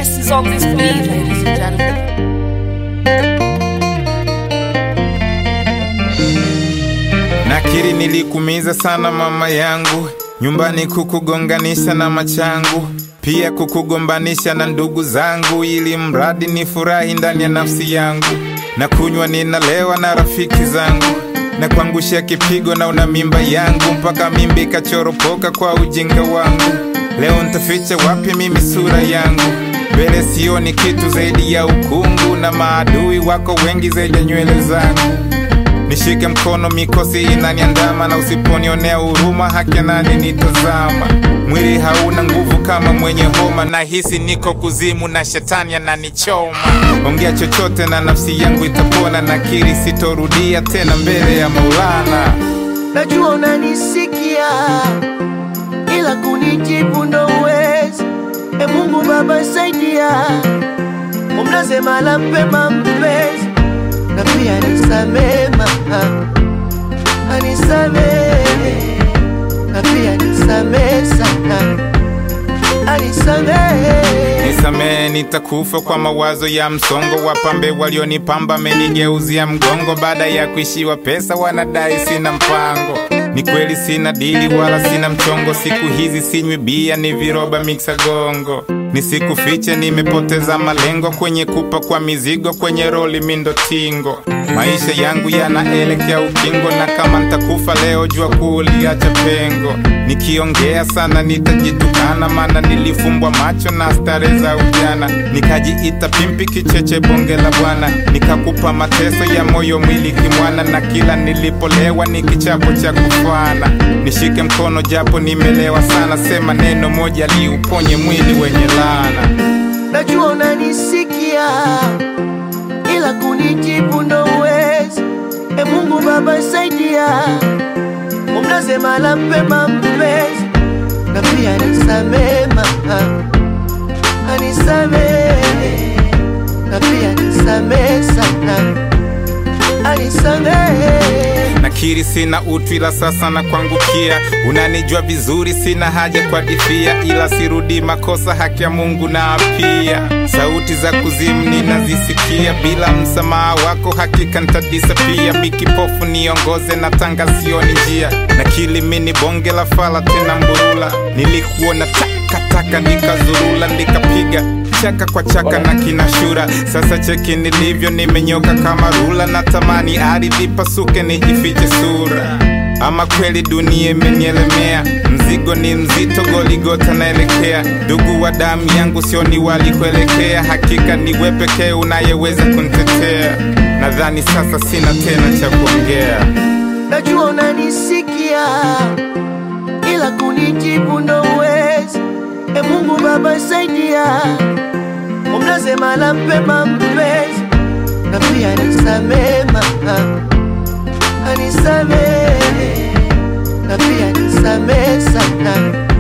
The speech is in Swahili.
blessings always for me, ladies and gentlemen. Nakiri nilikumiza sana mama yangu, nyumbani kukugonganisha na machangu, pia kukugombanisha na ndugu zangu, ili mradi nifurahi ndani ya nafsi yangu. Na kunywa ninalewa na rafiki zangu, na kuangushia kipigo na una mimba yangu, mpaka mimbi kachoropoka kwa ujinga wangu. Leo nitaficha wapi mimi sura yangu? Mbele sioni kitu zaidi ya ukungu, na maadui wako wengi zaidi ya nywele zangu. Nishike mkono mikosi inaniandama, na usiponionea huruma haki nani nitazama. Mwili hauna nguvu kama mwenye homa, na hisi niko kuzimu na shetani ananichoma. Ongea chochote na nafsi yangu itapona, nakiri sitorudia tena mbele ya Maulana. Najua unanisikia ila kunijibu ndo uwezi. Mungu Baba saidia, umlaze mala pema mpenzi, na pia nisamee anisamee, na pia nisamee sana, anisamee. Nisamee, nitakufa kwa mawazo ya msongo. Wapambe walionipamba amenigeuzia mgongo, baada ya kuishiwa pesa wanadai sina mpango. Ni kweli sina dili wala sina mchongo, siku hizi sinywi bia ni viroba mixa gongo. Nisikufiche nimepoteza malengo, kwenye kupa kwa mizigo, kwenye roli mindo tingo. Maisha yangu yanaelekea ukingo, na kama nitakufa leo jua kuliacha pengo. Nikiongea sana nitajitukana, maana nilifumbwa macho na stare za ujana. Nikajiita pimpi kicheche bonge la bwana, nikakupa mateso ya moyo mwili kimwana, na kila nilipolewa ni kichapo cha kufana. Nishike mkono japo nimelewa sana, sema neno moja liuponye mwili wenye laana. Najua unanisikia ila kunijibu ndo uwezi. Mungu Baba saidia, umlaze mala pema mpenzi, na pia nisamee anisamee, na pia nisamee sana, anisamee. Nakiri sina utu ila sasa na kuangukia, unanijua vizuri sina haja kwa difia, ila sirudi makosa haki ya Mungu na apia. Sauti za kuzimu ninazisikia, bila msamaha wako hakika nitadisapia. Mikipofu niongoze na tanga sioni njia, nakili mini bonge la fala tena mburula. Nilikuona taka nikazurula, nikapiga chaka kwa chaka na kinashura. Sasa cheki nilivyo nimenyoka kama rula, natamani ardhi pasuke nijifiche sura. Ama kweli dunia imenielemea, mzigo ni mzito Goligota naelekea. Ndugu wa damu yangu sioni walikuelekea, hakika ni wewe pekee unayeweza kunitetea. Nadhani sasa sina tena cha kuongea. Najua unanisikia ila kunijibu ndo uwezi. Mungu Baba saidia, umlaze mala pema mpenzi, na pia nisamee anisamee, na pia nisamee sana.